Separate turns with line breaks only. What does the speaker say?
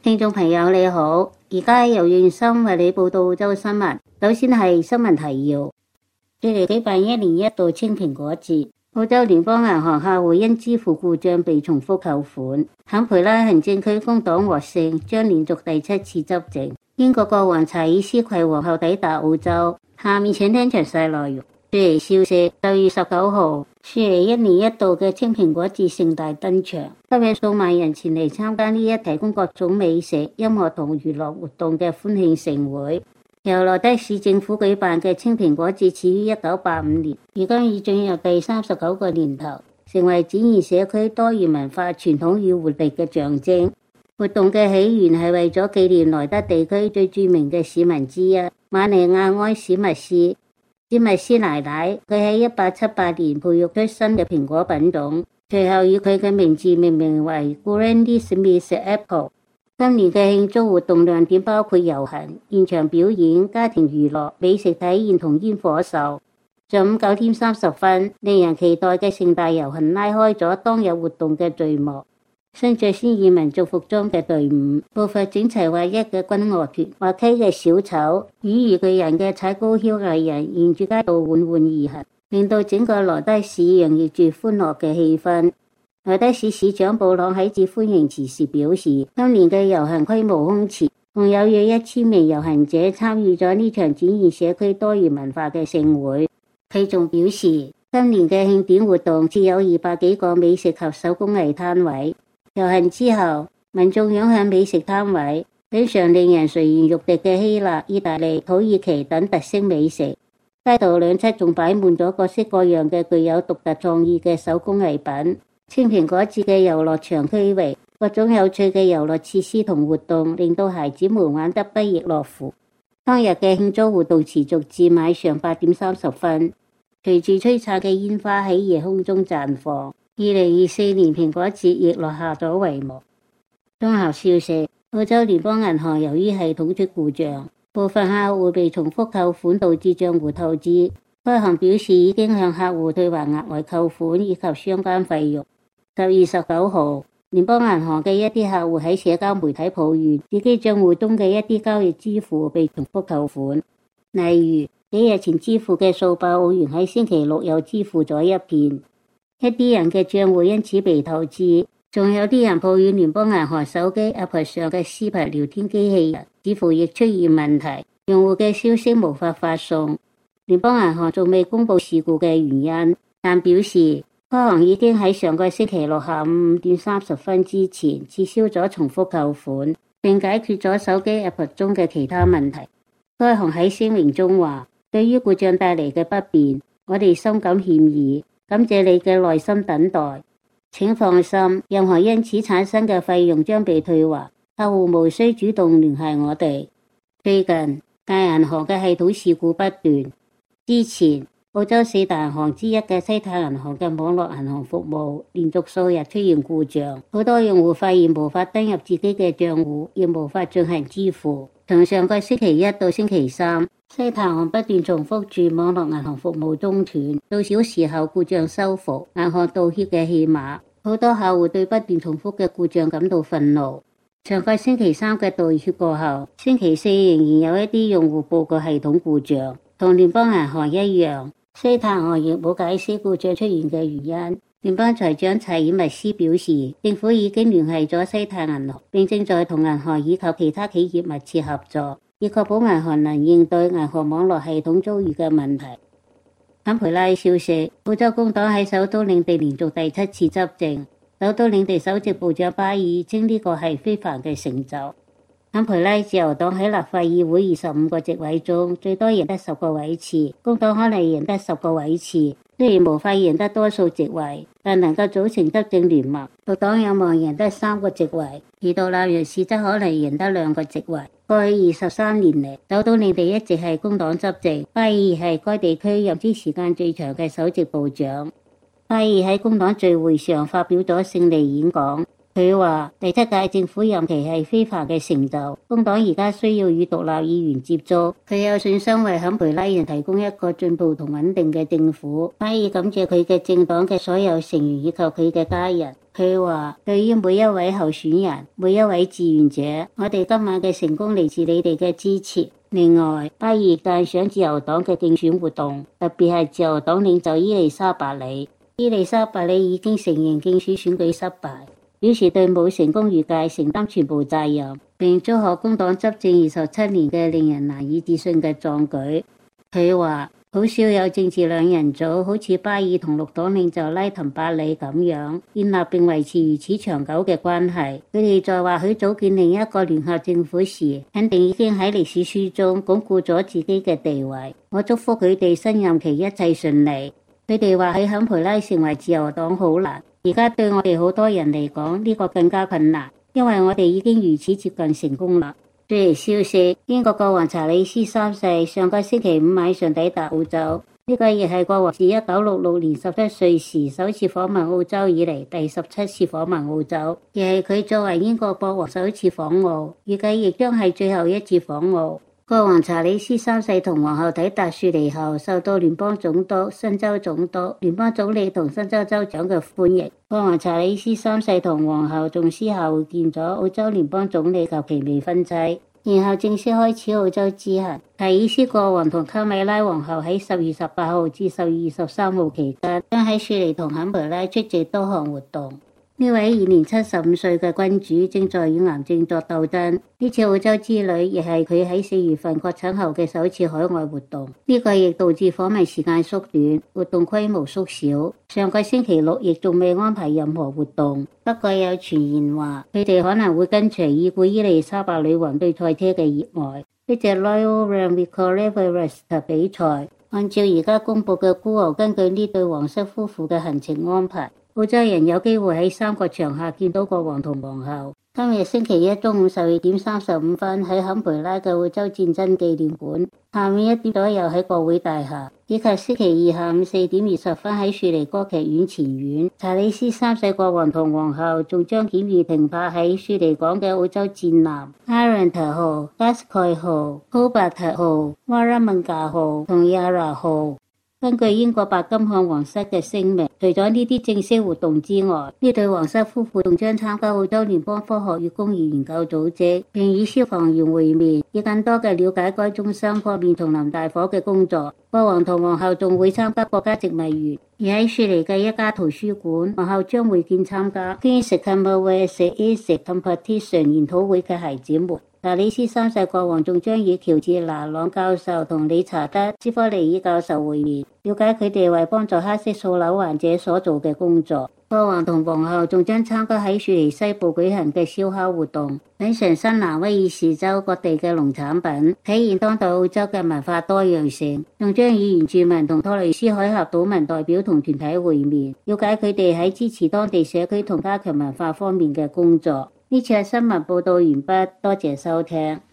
聽眾朋友你好，而家由袁生為你報道澳洲新聞。首先係新聞提要：距離舉辦1年1度青蘋果節，澳洲聯邦銀行客戶因支付故障被重複扣款。坎培拉行政區工黨獲勝，將連續第7次執政。英國國王查爾斯攜皇后抵達澳洲。下面請聽詳細內容。雪梨消息：10月19號，雪梨1年1度嘅青蘋果節盛大登場，吸引數萬人前嚟參加呢一提供各種美食、音樂同娛樂活動嘅歡慶盛會。由羅德市政府舉辦嘅青蘋果節始於1985年，如今已進入第39個年頭，成為展現社區多元文化傳統與活力嘅象徵。活動嘅起源係為咗紀念萊德地區最著名嘅市民之一瑪利亞安史密斯。史密斯奶奶佢喺1878年培育出新嘅蘋果品種，隨後以佢嘅名字命名為 Granny Smith Apple。今年嘅慶祝活動亮點包括遊行、現場表演、家庭娛樂、美食體驗同煙火秀。上午9點30分，令人期待嘅盛大遊行拉開咗當日活動嘅序幕。身着鮮豔民族服裝嘅隊伍，步伐整齊劃一嘅軍樂團，滑稽嘅小丑，與巨人嘅踩高蹺藝人沿住街道緩緩而行，令到整個羅德市洋溢住歡樂嘅氣氛。羅德市市長布朗喺致歡迎辭時表示，今年嘅遊行規模空前，共有約1000名遊行者參與咗呢場展現社區多元文化嘅盛會。佢仲表示，今年嘅慶典活動設有200幾個美食及手工藝攤位。遊行之後，民眾湧向美食攤位，品嘗令人垂涎欲滴嘅希臘、意大利、土耳其等特色美食。街道兩側仲擺滿咗各式各樣嘅具有獨特創意嘅手工藝品。青蘋果節嘅遊樂場區域，各種有趣嘅遊樂設施同活動，令到孩子們玩得不亦樂乎。當日嘅慶祝活動持續至晚上8點30分，隨住璀璨嘅煙花喺夜空中綻放。2024年蘋果節亦落下咗帷幕。綜合消息：澳洲聯邦銀行由於系統出故障，部分客戶被重複扣款，導致賬戶透支。該行表示已經向客戶退還額外扣款以及相關費用。10月19號，聯邦銀行嘅一啲客戶喺社交媒體抱怨自己賬戶中嘅一啲交易支付被重複扣款，例如幾日前支付嘅數百澳元喺星期六又支付咗一遍。一啲人嘅賬戶因此被透支，仲有啲人抱怨聯邦銀行手機 App 上嘅 Super 聊天機器人似乎亦出現問題，用戶嘅消息無法發送。聯邦銀行仲未公布事故嘅原因，但表示該行已經喺上個星期六下午5點30分之前撤銷咗重複扣款，並解決咗手機 App 中嘅其他問題。該行喺聲明中話，對於故障帶嚟嘅不便，我哋深感歉意。感謝你嘅耐心等待，請放心，任何因此產生嘅費用將被退還，客戶無需主動聯繫我哋。最近，大銀行嘅系統事故不斷。之前，澳洲4大銀行之一嘅西太銀行嘅網絡銀行服務連續數日出現故障，好多用戶發現無法登入自己嘅賬戶，亦無法進行支付。從上個星期一到星期三，西太銀行不斷重複住網絡銀行服務中斷，到小時後故障修復，銀行道歉嘅戲碼。好多客戶對不斷重複嘅故障感到憤怒。上個星期三嘅道歉過後，星期四仍然有一啲用戶報告系統故障，同聯邦銀行一樣，西太銀行亦冇解釋故障出現嘅原因。聯邦財長查爾密斯表示，政府已經聯繫咗西太銀行，並正在同銀行以及其他企業密切合作，以確保銀行能應對銀行網絡系統遭遇嘅問題。坎培拉消息：澳洲工黨喺首都領地連續第7次執政，首都領地首席部長巴爾稱呢個係非凡嘅成就。坎培拉自由黨喺立法議會25個席位中，最多贏得10個位次，工黨可能贏得10個位次。雖然無法贏得多數席位，但能夠組成執政聯盟，獨黨有望贏得3個席位，而獨立人士則可能贏得2個席位。過去23年嚟，首都領地一直係工黨執政，巴爾係該地區任職時間最長嘅首席部長。巴爾喺工黨聚會上發表咗勝利演講， 佢話第7屆政府任期係非凡嘅成就，工黨而家需要與獨立議員接觸，佢有信心為坎培拉人提供一個進步同穩定嘅政府，可以感謝佢嘅政黨嘅所有成員以及佢嘅家人。佢話對於每一位候選人、每一位志願者，我哋今晚嘅成功嚟自你哋嘅支持。另外，巴爾讚賞自由黨嘅競選活動，特別係自由黨領袖伊麗莎白里。伊麗莎白里已經承認競選舉失敗，表示對冇成功預計承擔全部責任，並祝賀工黨執政27年嘅令人難以置信嘅壯舉。佢話好少有政治兩人組好似巴爾同綠黨領袖拉滕伯里咁樣建立並維持如此長久嘅關係。佢哋在話許組建另一個聯合政府時，肯定已經喺歷史書中鞏固咗自己嘅地位。我祝福佢哋新任期一切順利。佢哋話喺坎培拉成為自由黨好難，而家對我哋好多人嚟講呢個更加困難，因為我哋已經如此接近成功啦。傳嚟消息，英國國王查理斯3世上個星期五晚上抵達澳洲，呢個亦係國王自1966年17歲時首次訪問澳洲以嚟第17次訪問澳洲，亦係佢作為英國國王首次訪澳，預計亦將係最後一次訪澳。國王查理斯3世同皇后抵達雪梨後，受到聯邦總督、新州總督、聯邦總理同新州州長嘅歡迎。國王查理斯3世同皇后仲私下會見咗澳洲聯邦總理及其未婚妻，然後正式開始澳洲之行。提爾斯國王同卡米拉皇后喺10月18號至10月23號期間，將喺雪梨同坎培拉出席多項活動。呢位現年75歲嘅君主正在與癌症作鬥爭。呢次澳洲之旅亦係佢喺4月份確診後嘅首次海外活動。呢個亦導致訪問時間縮短，活動規模縮小。上個星期六亦仲未安排任何活動。不過有傳言話，佢哋可能會跟隨已故伊麗莎白女王對賽車嘅熱愛，呢隻 Royal Rangico Everest 比賽。按照而家公佈嘅孤牛，根據呢對皇室夫婦嘅行程安排，澳洲人有機會喺3個場合見到國王同皇后。今日星期一中午12點35分喺坎培拉嘅澳洲戰爭紀念館，下午1點左右喺國會大廈，以及星期二下午4點20分喺雪梨歌劇院前院。查理斯3世國王同皇后仲將檢閱停泊喺雪梨港嘅澳洲戰艦 Arlington 號、Gascoyne 號、Hobart 號、Warramunga 號同 Yarra 號。根據英國白金漢皇室嘅聲明，除咗呢啲正式活動之外，呢對皇室夫婦仲將參加澳洲聯邦科學與工業研究組織，並與消防員會面，以更多嘅了解該中心方面叢林大火嘅工作。國王同皇后仲會參加國家植物園，而喺雪梨嘅一家圖書館，皇后將會見參加 Queen's Commonwealth Essay Competition 研討會嘅孩子們。查理斯3世國王仲將與喬治拿朗教授同理查德斯科尼爾教授會面，了解佢哋為幫助黑色素瘤患者所做嘅工作。國王同皇后仲將參加喺雪梨西部舉行嘅燒烤活動，品嘗新南威爾士州各地嘅農產品，體現當代澳洲嘅文化多樣性。仲將與原住民同托雷斯海峽島民代表同團體會面，了解佢哋喺支持當地社區同加強文化方面嘅工作。呢次係新聞報道完畢，多謝收聽。